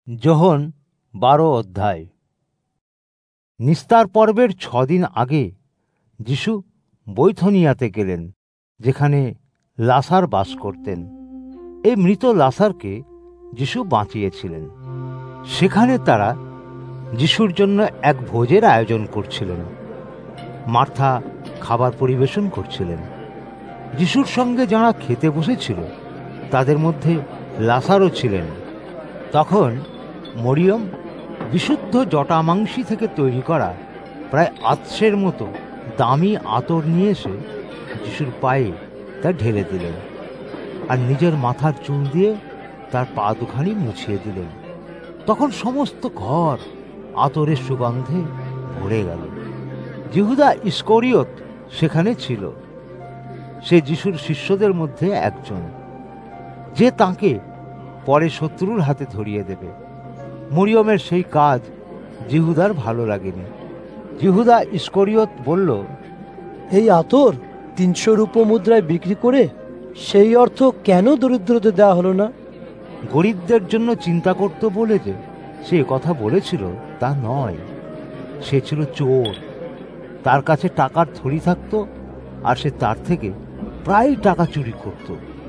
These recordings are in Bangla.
যোহন 12 অধ্যায়। নিস্তার পর্বের 6 দিন আগে যিশু বৈথনিয়াতে গেলেন, যেখানে লাসার বাস করতেন। এই মৃত লাসারকে যিশু বাঁচিয়েছিলেন। সেখানে তারা যিশুর জন্য এক ভোজের আয়োজন করছিলেন। মার্থা খাবার পরিবেশন করছিলেন। যিশুর সঙ্গে যারা খেতে বসেছিল তাদের মধ্যে লাসারও ছিলেন। তখন মরিয়ম বিশুদ্ধ জটামাংসী থেকে তৈরি করা প্রায় আতসের মতো দামি আতর নিয়ে এসে যিশুর পায়ে তা ঢেলে দিলেন, আর নিজের মাথার চুল দিয়ে তার পা দুখানি মুছিয়ে দিলেন। তখন সমস্ত ঘর আতরের সুগন্ধে ভরে গেল। জিহুদা ইস্করিয়ত সেখানে ছিল। সে যিশুর শিষ্যদের মধ্যে একজন, যে তাঁকে পরে শত্রুর হাতে ধরিয়ে দেবে। মরিয়মের সেই কাজ জিহুদার ভালো লাগেনি। জিহুদা ইস্করিয়ত বলল, এই আতর 300 রূপমুদ্রায় বিক্রি করে সেই অর্থ কেন দরিদ্রদের দেওয়া হলো না? গরিবদের জন্য চিন্তা করত বলে যে সে কথা বলেছিল তা নয়। সে ছিল চোর। তার কাছে টাকার থলি থাকতো, আর সে তার থেকে প্রায় টাকা চুরি করত।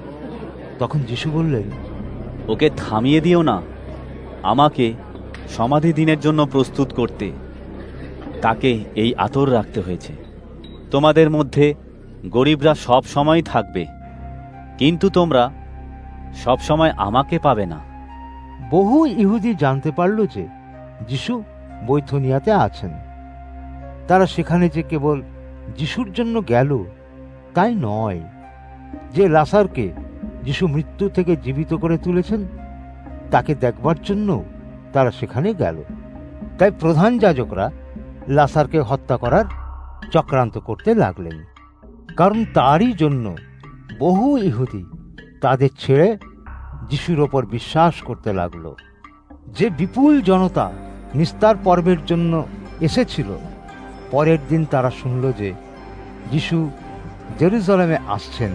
তখন যিশু বললেন, ওকে থামিয়ে দিও না। আমাকে সমাধি দিনের জন্য প্রস্তুত করতে তাকে এই আতর রাখতে হয়েছে। তোমাদের মধ্যে গরিবরা সব সময় থাকবে, কিন্তু তোমরা সব সময় আমাকে পাবে না। বহু ইহুদি জানতে পারল যে যিশু বৈথনিয়াতে আছেন। তারা সেখানে যে কেবল যিশুর জন্য গেল তাই নয়, যে লাসারকে যিশু মৃত্যু থেকে জীবিত করে তুলেছেন তাকে দেখবার জন্য তারা সেখানে গেল। তাই প্রধান যাজকরা লাসারকে হত্যা করার চক্রান্ত করতে লাগলেন, কারণ তারই জন্য বহু ইহুদি তাদের ছেড়ে যিশুর ওপর বিশ্বাস করতে লাগল। যে বিপুল জনতা নিস্তার পর্বের জন্য এসেছিল, পরের দিন তারা শুনল যে যিশু জেরুজালেমে আসছেন।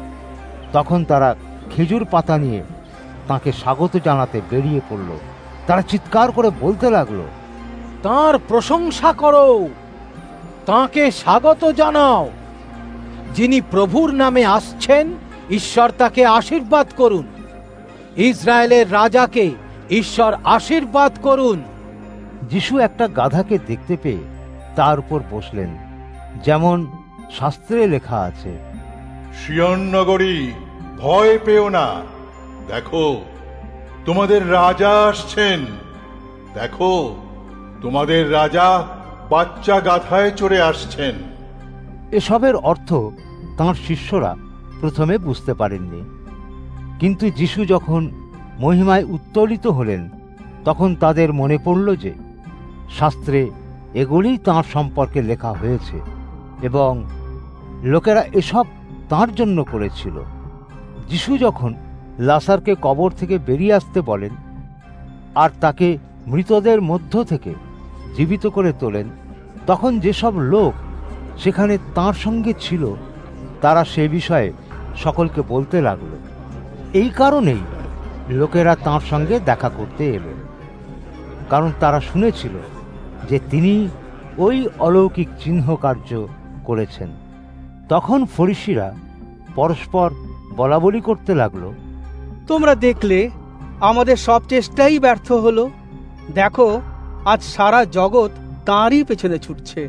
তখন তারা খেজুর পাতা নিয়ে তাঁকে স্বাগত জানাতে বেরিয়ে পড়ল। তারা চিৎকার করে বলতে লাগলো, তাঁর প্রশংসা করো, তাঁকে স্বাগত জানাও। যিনি প্রভুর নামে আসছেন, ঈশ্বর তাকে আশীর্বাদ করুন। ইসরায়েলের রাজাকে ঈশ্বর আশীর্বাদ করুন। যিশু একটা গাধাকে দেখতে পেয়ে তার উপর বসলেন, যেমন শাস্ত্রে লেখা আছে, সিয়ন নগরী, ভয় পেও না, দেখো তোমাদের রাজা আসছেন। দেখো তোমাদের রাজা বাচ্চা গাধায় চড়ে আসছেন। এসবের অর্থ তাঁর শিষ্যরা প্রথমে বুঝতে পারেননি, কিন্তু যিশু যখন মহিমায় উত্তোলিত হলেন তখন তাদের মনে পড়ল যে শাস্ত্রে এগুলি তাঁর সম্পর্কে লেখা হয়েছে এবং লোকেরা এসব তাঁর জন্য করেছিল। যিশু যখন লাসারকে কবর থেকে বেরিয়ে আসতে বলেন আর তাকে মৃতদের মধ্য থেকে জীবিত করে তোলেন, তখন যেসব লোক সেখানে তাঁর সঙ্গে ছিল তারা সে বিষয়ে সকলকে বলতে লাগলো। এই কারণেই লোকেরা তাঁর সঙ্গে দেখা করতে এলো, কারণ তারা শুনেছিল যে তিনি ওই অলৌকিক চিহ্ন কার্য করেছেন। তখন ফরিসিরা পরস্পর বলাবলি করতে লাগলো, তোমরা দেখলে আমাদের সব চেষ্টাই ব্যর্থ হলো। দেখো, আজ সারা জগৎ তাঁরই পেছনে ছুটছে।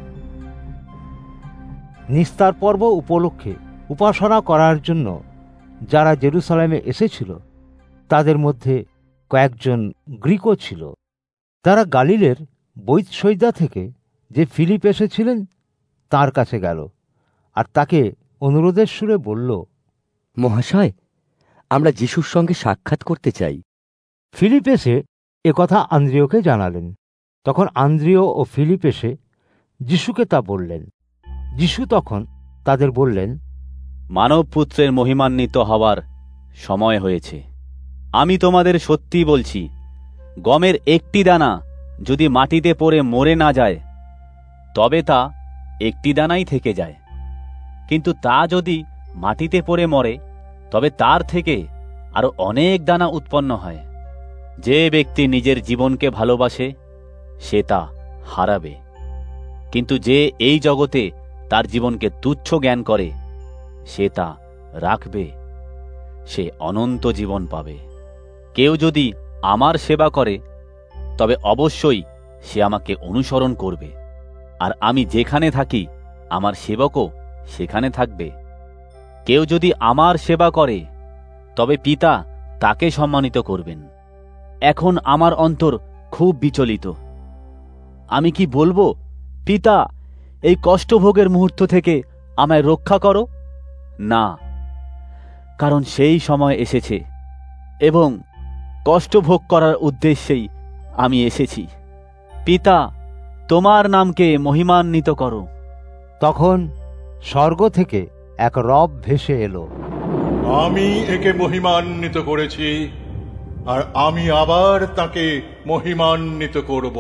নিস্তার পর্ব উপলক্ষে উপাসনা করার জন্য যারা জেরুসালেমে এসেছিল তাদের মধ্যে কয়েকজন গ্রীকও ছিল। তারা গালিলের বৈতসৈদা থেকে যে ফিলিপ এসেছিলেন তার কাছে গেল, আর তাকে অনুরোধের সুরে বলল, মহাশয়, আমরা যিশুর সঙ্গে সাক্ষাৎ করতে চাই। ফিলিপ এসে একথা আন্দ্রিয়কে জানালেন। তখন আন্দ্রিয় ও ফিলিপ এসে যিশুকে তা বললেন। যিশু তখন তাদের বললেন, মানব পুত্রের মহিমান্বিত হওয়ার সময় হয়েছে। আমি তোমাদের সত্যি বলছি, গমের একটি দানা যদি মাটিতে পড়ে মরে না যায়, তবে তা একটি দানাই থেকে যায়, কিন্তু তা যদি মাটিতে পড়ে মরে, তবে তার থেকে আরো অনেক দানা উৎপন্ন হয়। যে ব্যক্তি নিজের জীবনকে ভালোবাসে সে তা হারাবে, কিন্তু যে এই জগতে তার জীবনকে তুচ্ছ জ্ঞান করে সে তা রাখবে, সে অনন্ত জীবন পাবে। কেউ যদি আমার সেবা করে তবে অবশ্যই সে আমাকে অনুসরণ করবে, আর আমি যেখানে থাকি আমার সেবকও সেখানে থাকবে। কেউ যদি আমার সেবা করে তবে পিতা তাকে সম্মানিত করবেন। এখন আমার অন্তর খুব বিচলিত। আমি কি বলবো, পিতা, এই কষ্টভোগের মুহূর্ত থেকে আমায় রক্ষা করো? না, কারণ সেই সময় এসেছে এবং কষ্টভোগ করার উদ্দেশ্যেই আমি এসেছি। পিতা, তোমার নামকে মহিমান্বিত করো। তখন স্বর্গ থেকে এক রব ভেসে এলো। আমি একে মহিমান্বিত করেছি, আর আমি আবার তাকে মহিমান্বিত করব।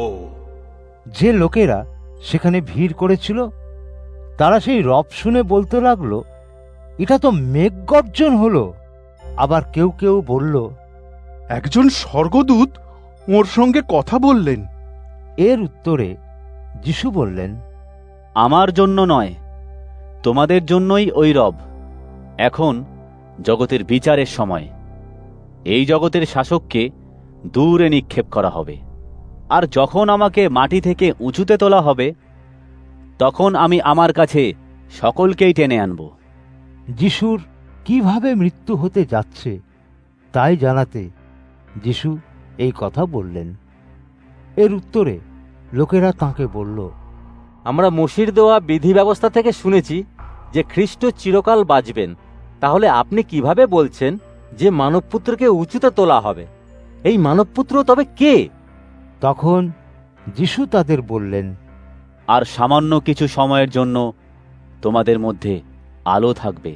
যে লোকেরা সেখানে ভিড় করেছিল তারা সেই রব শুনে বলতে লাগলো, এটা তো মেঘগর্জন হলো। আবার কেউ কেউ বলল, একজন স্বর্গদূত ওর সঙ্গে কথা বললেন। এর উত্তরে যিশু বললেন, আমার জন্য নয়, তোমাদের জন্যই ওই রব। এখন জগতের বিচারের সময়। এই জগতের শাসককে দূরে নিক্ষেপ করা হবে, আর যখন আমাকে মাটি থেকে উঁচুতে তোলা হবে তখন আমি আমার কাছে সকলকেই টেনে আনব। যিশুর কিভাবে মৃত্যু হতে যাচ্ছে তাই জানাতে যিশু এই কথা বললেন। এর উত্তরে লোকেরা তাঁকে বলল, আমরা মোশির দেওয়া বিধি ব্যবস্থা থেকে শুনেছি যে খ্রিস্ট চিরকাল বাঁচবেন। তাহলে আপনি কিভাবে বলছেন যে মানবপুত্রকে উঁচুতে তোলা হবে? এই মানবপুত্র তবে কে? তখন যিশু তাদের বললেন, আর সামান্য কিছু সময়ের জন্য তোমাদের মধ্যে আলো থাকবে।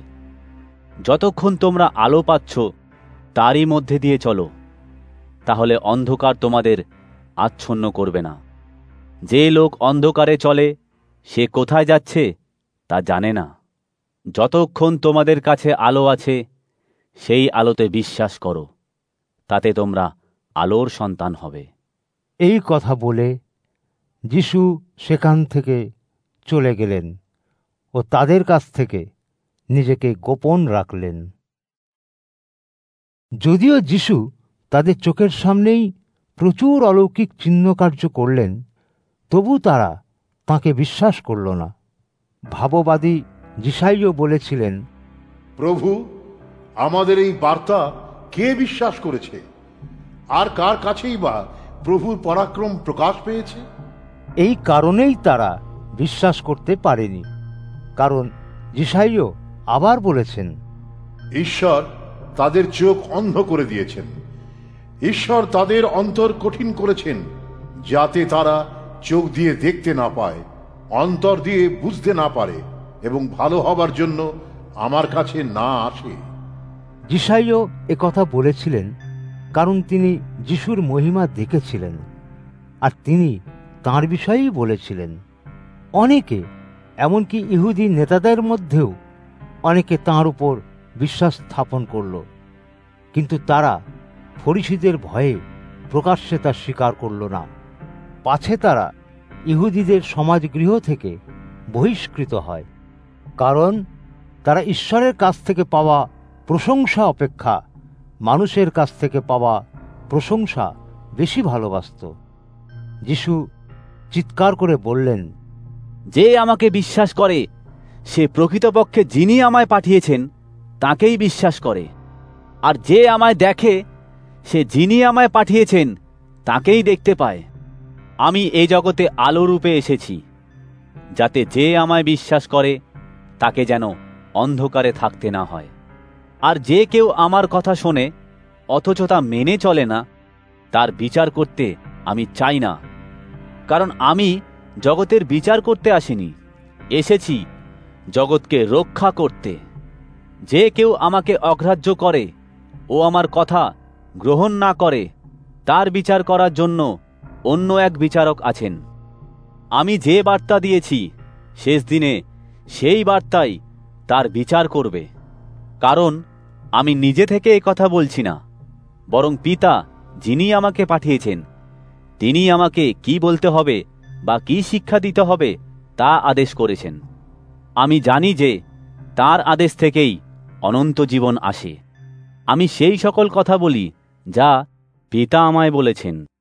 যতক্ষণ তোমরা আলো পাচ্ছ তারই মধ্যে দিয়ে চলো, তাহলে অন্ধকার তোমাদের আচ্ছন্ন করবে না। যে লোক অন্ধকারে চলে সে কোথায় যাচ্ছে তা জানে না। যতক্ষণ তোমাদের কাছে আলো আছে সেই আলোতে বিশ্বাস করো, তাতে তোমরা আলোর সন্তান হবে। এই কথা বলে যিশু সেখান থেকে চলে গেলেন ও তাদের কাছ থেকে নিজেকে গোপন রাখলেন। যদিও যিশু তাদের চোখের সামনেই প্রচুর অলৌকিক চিহ্নকার্য করলেন, তবু তারা তাঁকে বিশ্বাস করল না। ভাববাদী যিশাইও বলেছিলেন, প্রভু, আমাদের এই বার্তা কে বিশ্বাস করেছে? আর কার কাছেই বা প্রভুর পরাক্রম প্রকাশ পেয়েছে? এই কারণেই তারা বিশ্বাস করতে পারেনি, কারণ যিশাইও আবার বলেছেন, ঈশ্বর তাদের চোখ অন্ধ করে দিয়েছেন। ঈশ্বর তাদের অন্তর কঠিন করেছেন, যাতে তারা চোখ দিয়ে দেখতে না পায়, অন্তর দিয়ে বুঝতে না পারে এবং ভালো হবার জন্য আমার কাছে না আসে। যিশাইও একথা বলেছিলেন কারণ তিনি যিশুর মহিমা দেখেছিলেন, আর তিনি তাঁর বিষয়েই বলেছিলেন। অনেকে, এমনকি ইহুদি নেতাদের মধ্যেও অনেকে তাঁর উপর বিশ্বাস স্থাপন করল, কিন্তু তারা ফরিসীদের ভয়ে প্রকাশ্যে তা স্বীকার করল না। পাছে তারা ইহুদিদের সমাজগৃহ থেকে বহিষ্কৃত হয়, কারণ তারা ঈশ্বরের কাছ থেকে পাওয়া প্রশংসা অপেক্ষা মানুষের কাছ থেকে পাওয়া প্রশংসা বেশি ভালোবাসত। যিশু চিৎকার করে বললেন, যে আমাকে বিশ্বাস করে সে প্রকৃতপক্ষে যিনি আমায় পাঠিয়েছেন তাকেই বিশ্বাস করে, আর যে আমায় দেখে সে যিনি আমায় পাঠিয়েছেন তাকেই দেখতে পায়। আমি এই জগতে আলো রূপে এসেছি, যাতে যে আমায় বিশ্বাস করে তাকে যেন অন্ধকারে থাকতে না হয়। আর যে কেউ আমার কথা শোনে অথচ তা মেনে চলে না, তার বিচার করতে আমি চাই না, কারণ আমি জগতের বিচার করতে আসিনি, এসেছি জগৎকে রক্ষা করতে। যে কেউ আমাকে অগ্রাহ্য করে ও আমার কথা গ্রহণ না করে, তার বিচার করার জন্য অন্য এক বিচারক আছেন। আমি যে বার্তা দিয়েছি শেষ দিনে সেই বার্তাই তার বিচার করবে, কারণ আমি নিজে থেকে এ কথা বলছি না, বরং পিতা যিনি আমাকে পাঠিয়েছেন তিনি আমাকে কি বলতে হবে বা কি শিক্ষা দিতে হবে তা আদেশ করেছেন। আমি জানি যে তার আদেশ থেকেই অনন্ত জীবন আসে। আমি সেই সকল কথা বলি যা পিতা আমায় বলেছেন।